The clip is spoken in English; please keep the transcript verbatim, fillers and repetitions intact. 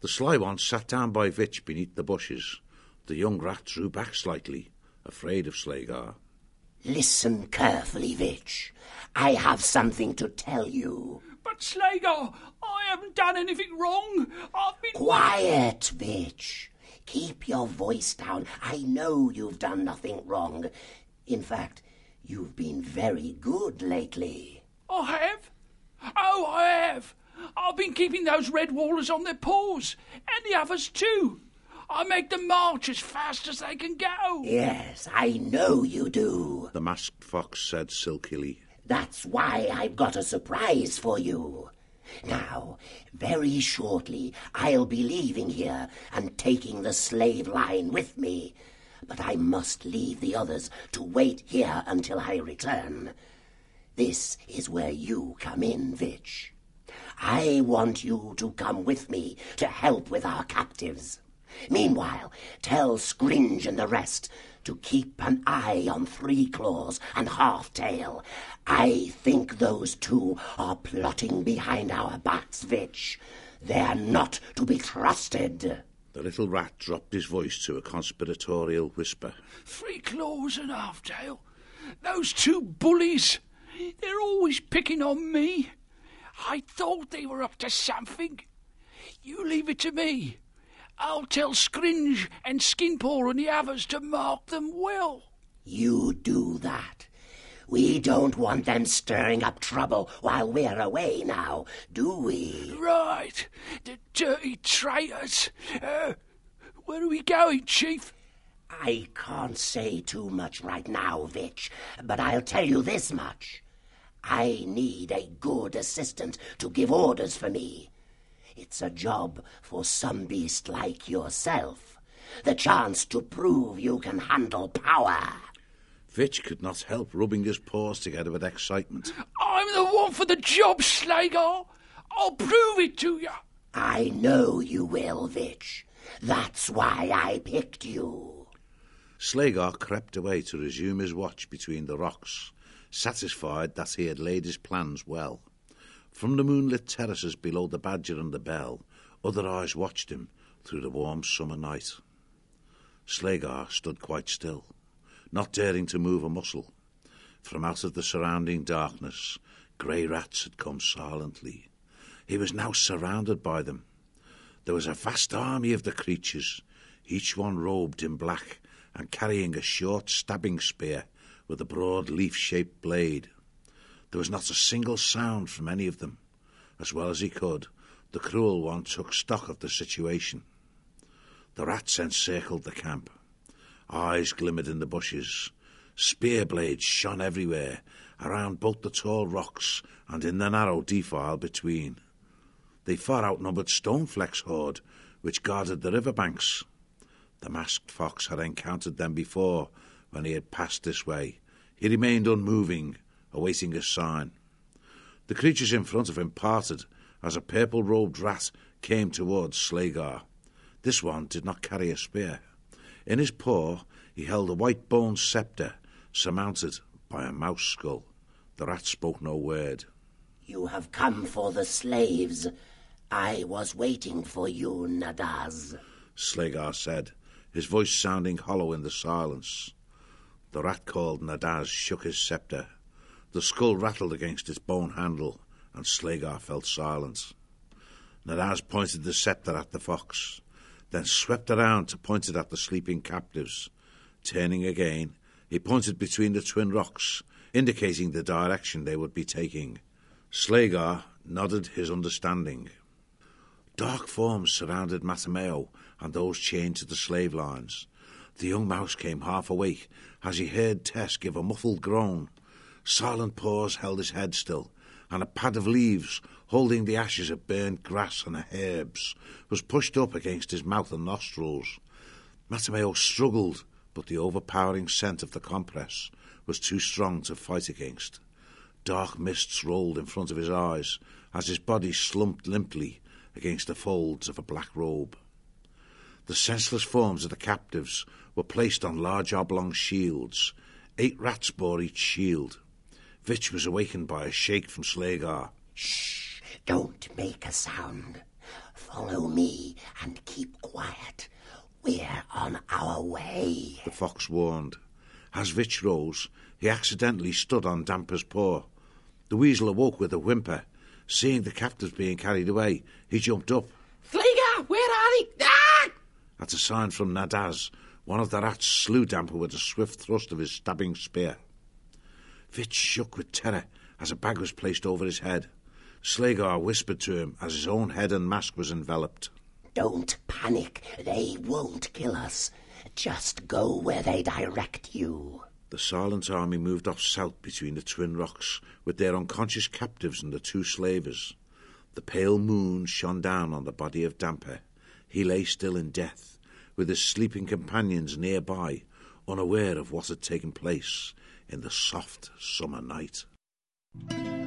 The sly one sat down by Vitch beneath the bushes. The young rat drew back slightly, afraid of Slagar. Listen carefully, Vitch. I have something to tell you. But Slagar, I haven't done anything wrong. I've been... Quiet, Vitch. Keep your voice down. I know you've done nothing wrong. In fact, you've been very good lately. I have? Oh, I have. I've been keeping those red wallers on their paws, and the others too. I make them march as fast as they can go. Yes, I know you do. The masked fox said silkily. That's why I've got a surprise for you. Now, very shortly, I'll be leaving here and taking the slave line with me. But I must leave the others to wait here until I return. This is where you come in, Vitch. I want you to come with me to help with our captives. Meanwhile, tell Scringe and the rest to keep an eye on Three Claws and Half-Tail. I think those two are plotting behind our backs, Vitch. They're not to be trusted. The little rat dropped his voice to a conspiratorial whisper. Three Claws and Half-Tail? Those two bullies? They're always picking on me. I thought they were up to something. You leave it to me. I'll tell Scringe and Skinpaw and the others to mark them well. You do that. We don't want them stirring up trouble while we're away now, do we? Right. The dirty traitors. Uh, where are we going, Chief? I can't say too much right now, Vitch, but I'll tell you this much. I need a good assistant to give orders for me. It's a job for some beast like yourself. The chance to prove you can handle power. Vitch could not help rubbing his paws together with excitement. I'm the one for the job, Slagar. I'll prove it to you. I know you will, Vitch. That's why I picked you. Slagar crept away to resume his watch between the rocks, satisfied that he had laid his plans well. From the moonlit terraces below the Badger and the Bell, other eyes watched him through the warm summer night. Slagar stood quite still, not daring to move a muscle. From out of the surrounding darkness, grey rats had come silently. He was now surrounded by them. There was a vast army of the creatures, each one robed in black and carrying a short stabbing spear with a broad leaf-shaped blade. There was not a single sound from any of them. As well as he could, the cruel one took stock of the situation. The rats encircled the camp. Eyes glimmered in the bushes. Spear blades shone everywhere, around both the tall rocks and in the narrow defile between. They far outnumbered Stonefleck's horde, which guarded the river banks. The masked fox had encountered them before when he had passed this way. He remained unmoving, awaiting a sign. The creatures in front of him parted as a purple-robed rat came towards Slagar. This one did not carry a spear. In his paw he held a white-boned sceptre surmounted by a mouse skull. The rat spoke no word. You have come for the slaves. I was waiting for you, Nadaz, Slagar said, his voice sounding hollow in the silence. The rat called Nadaz shook his sceptre. The skull rattled against its bone handle, and Slagar felt silent. Nadaz pointed the sceptre at the fox, then swept around to point it at the sleeping captives. Turning again, he pointed between the twin rocks, indicating the direction they would be taking. Slagar nodded his understanding. Dark forms surrounded Matameo and those chained to the slave lines. The young mouse came half awake as he heard Tess give a muffled groan. Silent Paws held his head still, and a pad of leaves, holding the ashes of burnt grass and herbs, was pushed up against his mouth and nostrils. Matameo struggled, but the overpowering scent of the compress was too strong to fight against. Dark mists rolled in front of his eyes as his body slumped limply against the folds of a black robe. The senseless forms of the captives were placed on large oblong shields. Eight rats bore each shield. Vitch was awakened by a shake from Slagar. Shh! Don't make a sound. Follow me, fox warned. As Vitch rose, he accidentally stood on Damper's paw. The weasel awoke with a whimper. Seeing the captives being carried away, he jumped up. Slinger, where are they? Ah! At a sign from Nadaz, one of the rats slew Damper with a swift thrust of his stabbing spear. Vitch shook with terror as a bag was placed over his head. Slagar whispered to him as his own head and mask was enveloped. Don't panic. They won't kill us. Just go where they direct you. The silent army moved off south between the twin rocks with their unconscious captives and the two slavers. The pale moon shone down on the body of Damper. He lay still in death, with his sleeping companions nearby, unaware of what had taken place in the soft summer night.